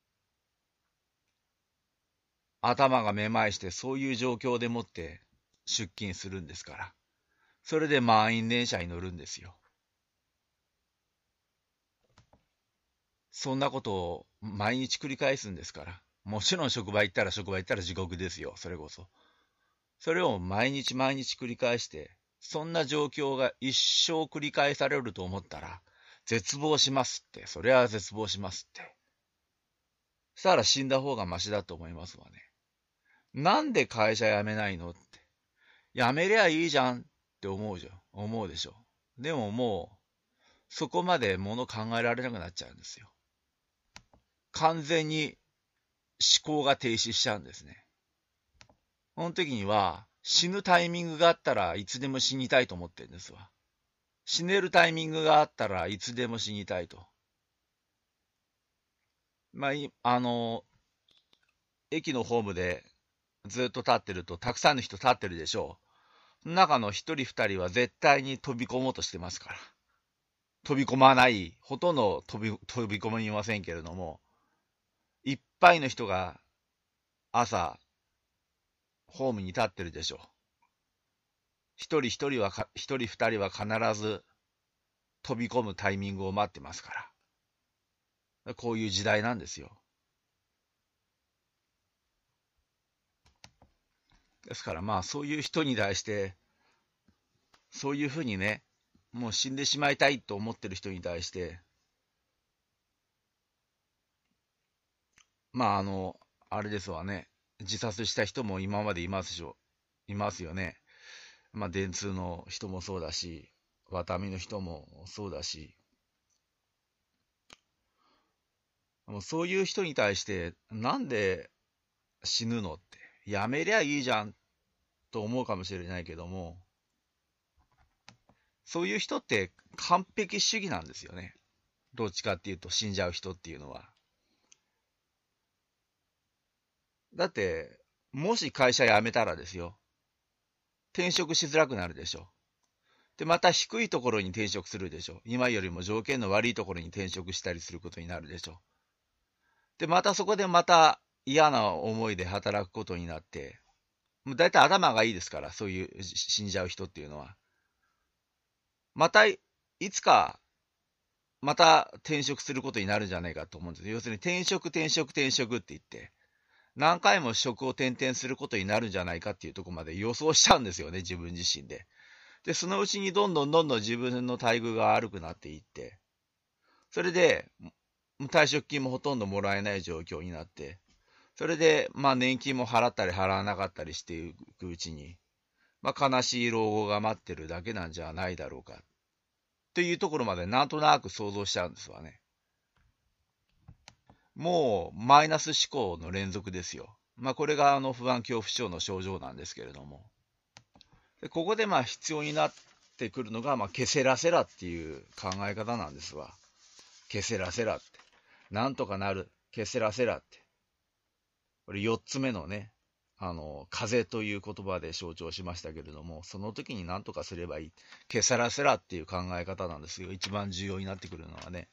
頭がめまいしてそういう状況でもって出勤するんですから。それで満員電車に乗るんですよ。そんなことを毎日繰り返すんですから。もちろん職場行ったら地獄ですよ、それこそ。それを毎日毎日繰り返して、そんな状況が一生繰り返されると思ったら、絶望しますって。それは絶望しますって。そしたら死んだ方がマシだと思いますわね。なんで会社辞めないのって。辞めりゃいいじゃんって思うでしょ。でももう、そこまでもの考えられなくなっちゃうんですよ。完全に思考が停止しちゃうんですね。その時には、死ぬタイミングがあったらいつでも死にたいと思ってるんですわ。死ねるタイミングがあったらいつでも死にたいと。まあ、駅のホームでずっと立ってるとたくさんの人立ってるでしょう。その中の一人二人は絶対に飛び込もうとしてますから。飛び込まない、ほとんど飛び込みませんけれども、いっぱいの人が朝、ホームに立ってるでしょう。一人二人は必ず飛び込むタイミングを待ってますから。 こういう時代なんですよ。ですからまあそういう人に対して、そういうふうにね、もう死んでしまいたいと思ってる人に対して、まああれですわね、自殺した人も今までいますよね。まあ電通の人もそうだし、ワタミの人もそうだし、もうそういう人に対して、なんで死ぬのって、やめりゃいいじゃんと思うかもしれないけども、そういう人って完璧主義なんですよね。どっちかっていうと死んじゃう人っていうのは。だって、もし会社辞めたらですよ、転職しづらくなるでしょ。で、また低いところに転職するでしょ。今よりも条件の悪いところに転職したりすることになるでしょ。で、またそこでまた嫌な思いで働くことになって、もう大体頭がいいですから、そういう死んじゃう人っていうのは。また、いつか、また転職することになるんじゃないかと思うんです。要するに転職、転職、転職って言って、何回も職を転々することになるんじゃないかっていうところまで予想しちゃうんですよね、自分自身で。で、そのうちにどんどんどんどん自分の待遇が悪くなっていって、それで、退職金もほとんどもらえない状況になって、それで、まあ年金も払ったり払わなかったりしていくうちに、まあ悲しい老後が待ってるだけなんじゃないだろうか。っていうところまでなんとなく想像しちゃうんですわね。もうマイナス思考の連続ですよ。まあこれが不安恐怖症の症状なんですけれども。でここでまあ必要になってくるのが、まあケセラセラっていう考え方なんですわ。ケセラセラって。なんとかなる。ケセラセラって。これ4つ目のね、風という言葉で象徴しましたけれども、その時に何とかすればいい。ケセラセラっていう考え方なんですよ。一番重要になってくるのはね。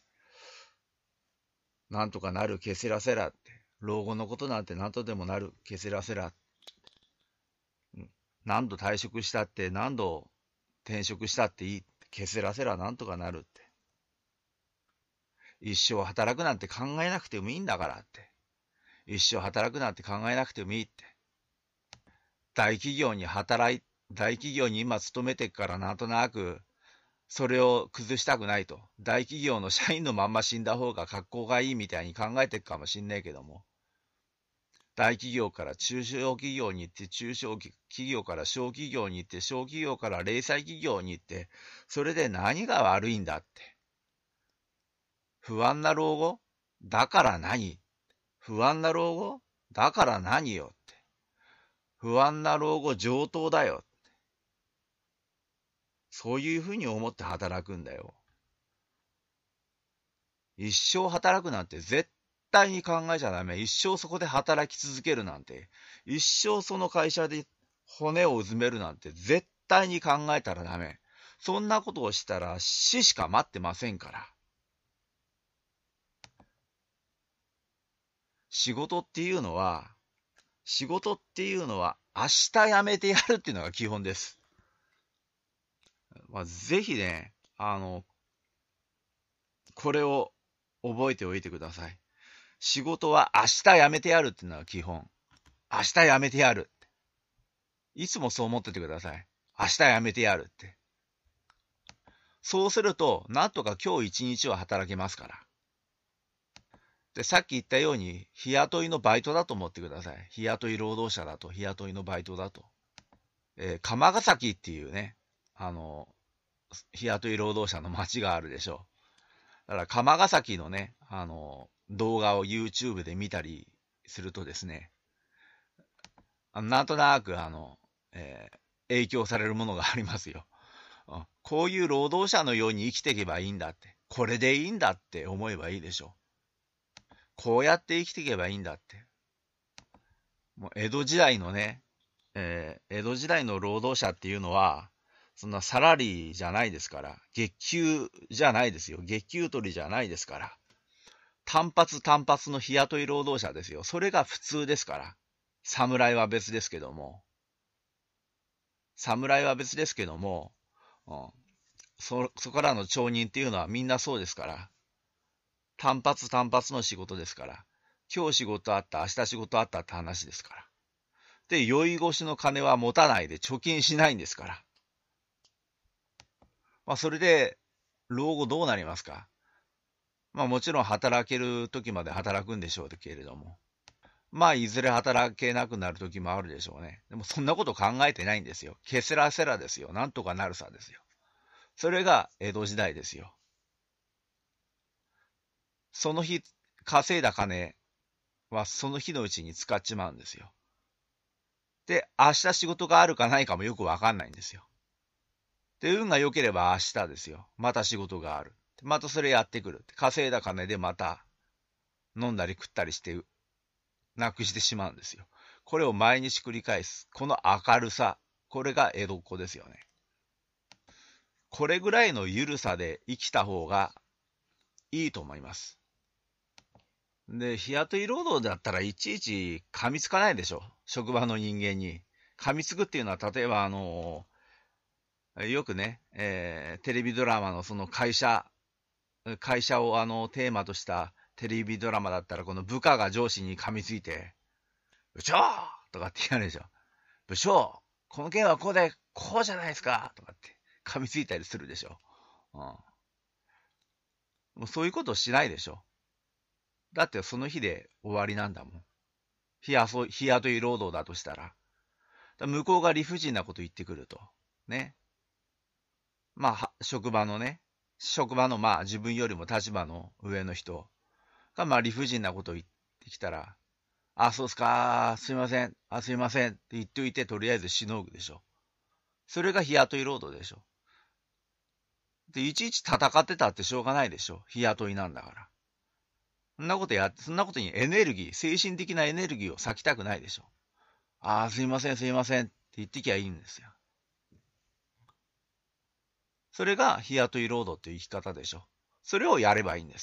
なんとかなる。ケセラセラって。老後のことなんて何とでもなる。ケセラセラ。何度退職したって、何度転職したっていい。ケセラセラなんとかなるって。一生働くなんて考えなくてもいいんだからって。一生働くなんて考えなくてもいいって。大企業に大企業に今勤めてからなんとなく、それを崩したくないと。大企業の社員のまんま死んだ方が格好がいいみたいに考えてるかもしんないけども、大企業から中小企業に行って、中小企業から小企業に行って、小企業から零細企業に行って、それで何が悪いんだって。不安な老後だから何？不安な老後だから何よって。不安な老後上等だよ。そういうふうに思って働くんだよ。一生働くなんて絶対に考えちゃダメ。一生そこで働き続けるなんて。一生その会社で骨をうずめるなんて絶対に考えたらダメ。そんなことをしたら死しか待ってませんから。仕事っていうのは、仕事っていうのは明日辞めてやるっていうのが基本です。まあ、ぜひね、これを覚えておいてください。仕事は明日辞めてやるっていうのが基本。明日辞めてやる。いつもそう思っててください。明日辞めてやるって。そうすると、なんとか今日一日は働けますから。で、さっき言ったように、日雇いのバイトだと思ってください。日雇い労働者だと、日雇いのバイトだと。釜ヶ崎っていうね、日雇い労働者の街があるでしょう。だから、釜ヶ崎のね、動画を YouTube で見たりするとですね、なんとなく、影響されるものがありますよ。こういう労働者のように生きていけばいいんだって。これでいいんだって思えばいいでしょう。こうやって生きていけばいいんだって。もう江戸時代のね、江戸時代の労働者っていうのは、そんなサラリーじゃないですから、月給じゃないですよ。月給取りじゃないですから。単発単発の日雇い労働者ですよ。それが普通ですから。侍は別ですけども。侍は別ですけども、そこからの町人っていうのはみんなそうですから。 単発単発の仕事ですから。今日仕事あった、明日仕事あったって話ですから。で、酔い越しの金は持たないで貯金しないんですから。まあ、それで、老後どうなりますか？まあ、もちろん働ける時まで働くんでしょうけれども。まあ、いずれ働けなくなる時もあるでしょうね。でも、そんなこと考えてないんですよ。ケセラセラですよ。なんとかなるさですよ。それが江戸時代ですよ。その日、稼いだ金はその日のうちに使っちまうんですよ。で、明日仕事があるかないかもよくわかんないんですよ。で、運が良ければ明日ですよ。また仕事がある。またそれやってくる。稼いだ金でまた飲んだり食ったりしてなくしてしまうんですよ。これを毎日繰り返す。この明るさ。これが江戸っ子ですよね。これぐらいの緩さで生きた方がいいと思います。で、日雇い労働だったらいちいち噛みつかないでしょ。職場の人間に。噛みつくっていうのは、例えばよくね、テレビドラマのその会社をテーマとしたテレビドラマだったら、この部下が上司に噛みついて、部長とかって言われるでしょ。部長、この件はこうで、こうじゃないですかとかって噛みついたりするでしょ。もうそういうことしないでしょ。だってその日で終わりなんだもん。日雇い労働だとしたら。向こうが理不尽なこと言ってくると。ね。まあ、職場のまあ自分よりも立場の上の人がまあ理不尽なことを言ってきたら、あ、そうっすか、すいません、すいませんって言っておいてとりあえずしのぐでしょ。それが日雇い労働でしょ。で、いちいち戦ってたってしょうがないでしょ。日雇いなんだから。そんなことにエネルギー、精神的なエネルギーを割きたくないでしょ。すいません、すいませんって言ってきゃいいんですよ。それが日雇い労働という生き方でしょ。それをやればいいんです。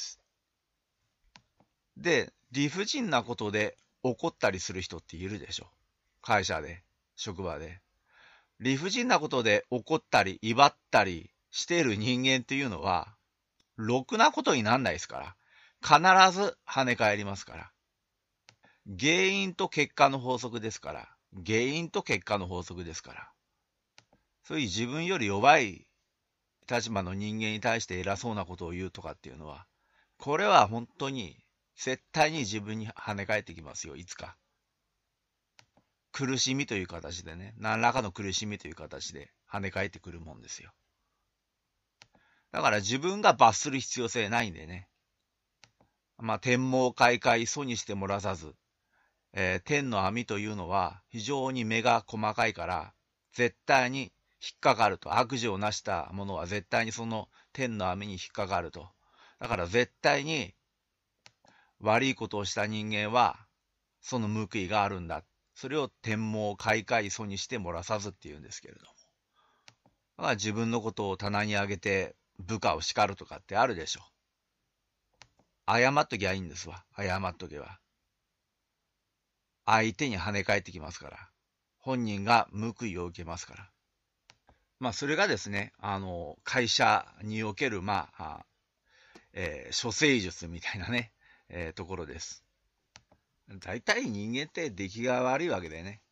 で、理不尽なことで怒ったりする人っているでしょ。会社で、職場で。理不尽なことで怒ったり、威張ったりしている人間っていうのは、ろくなことになんないですから。必ず跳ね返りますから。原因と結果の法則ですから。原因と結果の法則ですから。そういう自分より弱い立場の人間に対して偉そうなことを言うとかっていうのは、これは本当に絶対に自分に跳ね返ってきますよ、いつか。苦しみという形でね、何らかの苦しみという形で跳ね返ってくるもんですよ。だから自分が罰する必要性ないんでね。まあ、天網恢恢疎にしてもらさず、天の網というのは非常に目が細かいから、絶対に引っかかると。悪事をなしたものは絶対にその天の網に引っかかると。だから絶対に悪いことをした人間は、その報いがあるんだ。それを天網恢恢疎にしてもらさずっていうんですけれども。だから自分のことを棚に上げて部下を叱るとかってあるでしょ。謝っときゃいいんですわ。謝っとけば。相手に跳ね返ってきますから。本人が報いを受けますから。まあ、それがですね、会社における、まあ、処世術みたいなね、ところです。大体人間って出来が悪いわけでね、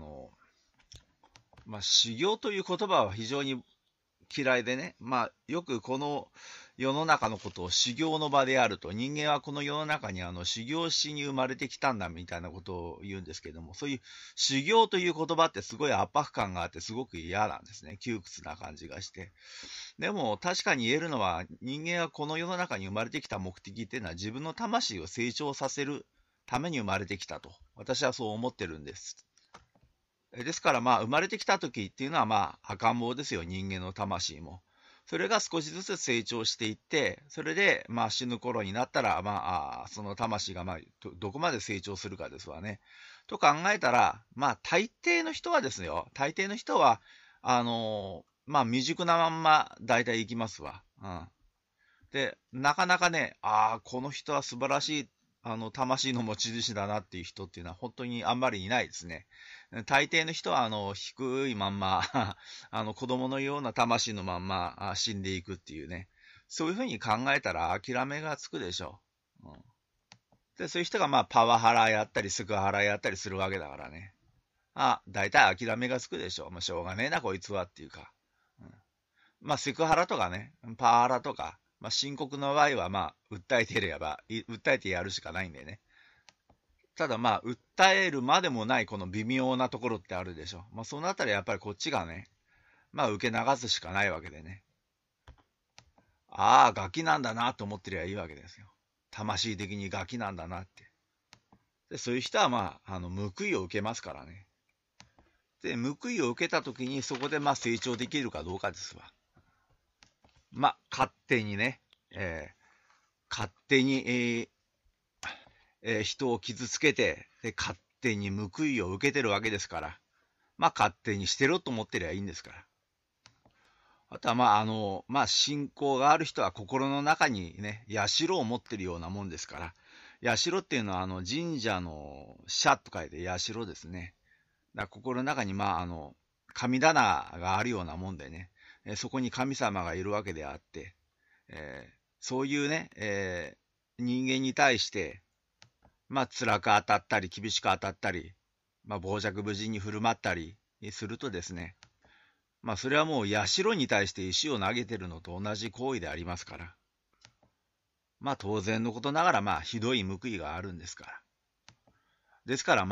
まあ、修行という言葉は非常に嫌いでね、まあ、よくこの世の中のことを修行の場であると、人間はこの世の中に修行しに生まれてきたんだみたいなことを言うんですけども、そういう修行という言葉ってすごい圧迫感があってすごく嫌なんですね。窮屈な感じがして。でも確かに言えるのは、人間はこの世の中に生まれてきた目的っていうのは自分の魂を成長させるために生まれてきたと。私はそう思ってるんです。ですからまあ生まれてきた時っていうのはまあ赤ん坊ですよ、人間の魂も。それが少しずつ成長していって、それでまあ死ぬ頃になったら、まあその魂がまあどこまで成長するかですわね。と考えたら、まあ大抵の人はですよ、大抵の人は、まあ未熟なまんま大体行きますわ。うん。で、なかなかね、この人は素晴らしい、魂の持ち主だなっていう人っていうのは本当にあんまりいないですね。大抵の人は、低いまんま子供のような魂のまんま死んでいくっていうね。そういうふうに考えたら諦めがつくでしょうん。で、そういう人がまあパワハラやったりセクハラやったりするわけだからね。大体諦めがつくでしょ。しょうがねえな、こいつはっていうか。うん、セクハラとかね、パワハラとか、深刻な場合は訴えてれば、訴えてやるしかないんでね。ただ訴えるまでもないこの微妙なところってあるでしょ。そうなったらやっぱりこっちがね、受け流すしかないわけでね。ガキなんだなと思ってりゃいいわけですよ。魂的にガキなんだなって。で、そういう人は報いを受けますからね。で、報いを受けたときにそこで成長できるかどうかですわ。勝手にね、勝手に、人を傷つけて、で、勝手に報いを受けてるわけですから、勝手にしてろと思ってりゃいいんですから。あとは信仰がある人は心の中にね、社を持ってるようなもんですから、社っていうのは神社の社と書いて社ですね。だから心の中に神棚があるようなもんでね、そこに神様がいるわけであって、そういうね、人間に対して、辛く当たったり、厳しく当たったり、傍若無人に振る舞ったりするとですね、それはもう社に対して石を投げてるのと同じ行為でありますから、当然のことながらひどい報いがあるんですから。ですから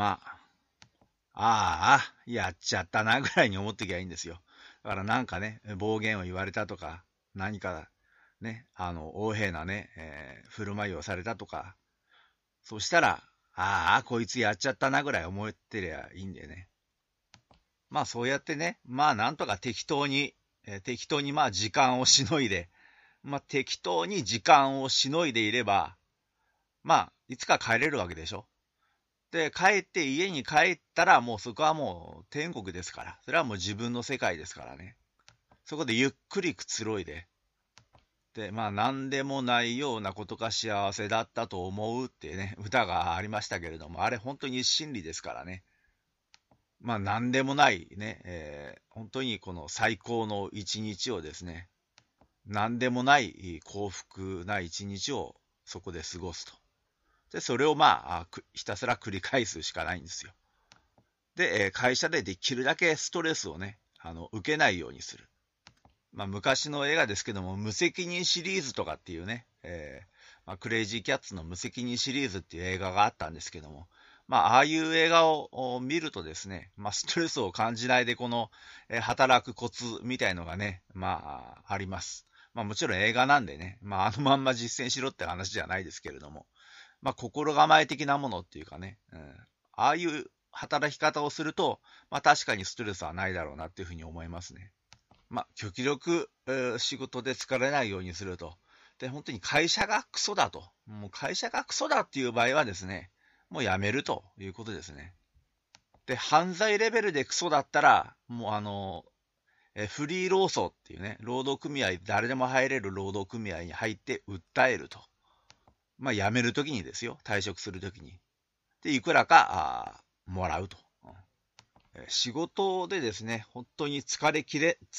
やっちゃったなぐらいに思ってきゃいいんですよ。だからなんかね、暴言を言われたとか、何かね、横柄なね、振る舞いをされたとか、そしたら、こいつやっちゃったなぐらい思ってりゃいいんでね。そうやってね、なんとか適当に時間をしのいで、適当に時間をしのいでいれば、いつか帰れるわけでしょ。で、家に帰ったら、もうそこはもう天国ですから。それはもう自分の世界ですからね。そこでゆっくりくつろいで。で、何でもないようなことが幸せだったと思うってね、歌がありましたけれども、あれ本当に真理ですからね。何でもないね、本当にこの最高の一日をですね、何でもない幸福な一日をそこで過ごすと。で、それをひたすら繰り返すしかないんですよ。で、会社でできるだけストレスをね、受けないようにする。昔の映画ですけども、無責任シリーズとかっていうね、クレイジーキャッツの無責任シリーズっていう映画があったんですけども、ああいう映画を見るとですね、ストレスを感じないでこの、働くコツみたいのがね、あります。もちろん映画なんでね、あのまんま実践しろって話じゃないですけれども、心構え的なものっていうかね、ああいう働き方をすると、確かにストレスはないだろうなっていうふうに思いますね。極力、仕事で疲れないようにすると。で、本当に会社がクソだと。もう会社がクソだっていう場合はですね、もう辞めるということですね。で、犯罪レベルでクソだったら、もうフリー労組っていうね、労働組合、誰でも入れる労働組合に入って訴えると。辞めるときにですよ、退職するときに。で、いくらか、もらうと。仕事でですね、本当に疲れ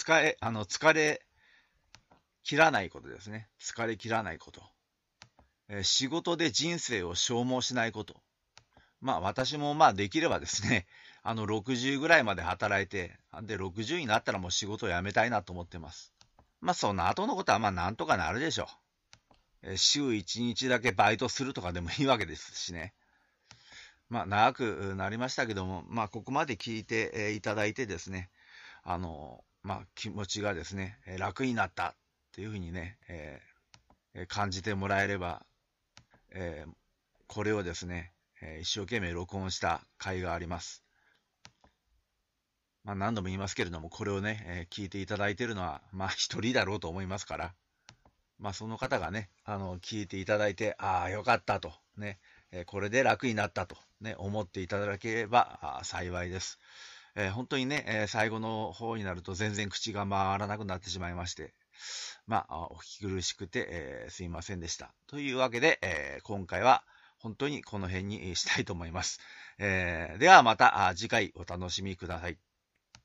切らないことですね。疲れ切らないこと。仕事で人生を消耗しないこと。私もできればですね、60ぐらいまで働いて、で、60になったらもう仕事を辞めたいなと思ってます。その後のことはなんとかなるでしょう。週1日だけバイトするとかでもいいわけですしね。長くなりましたけども、ここまで聞いていただいてですね、気持ちがですね、楽になったっていうふうにね、感じてもらえれば、これをですね、一生懸命録音した甲斐があります。何度も言いますけれども、これをね、聞いていただいているのは、一人だろうと思いますから、その方がね、聞いていただいて、よかったと、ね、これで楽になったと、ね、思っていただければ幸いです。本当にね、最後の方になると全然口が回らなくなってしまいまして、お聞き苦しくて、すいませんでした。というわけで、今回は本当にこの辺にしたいと思います。ではまた次回お楽しみください。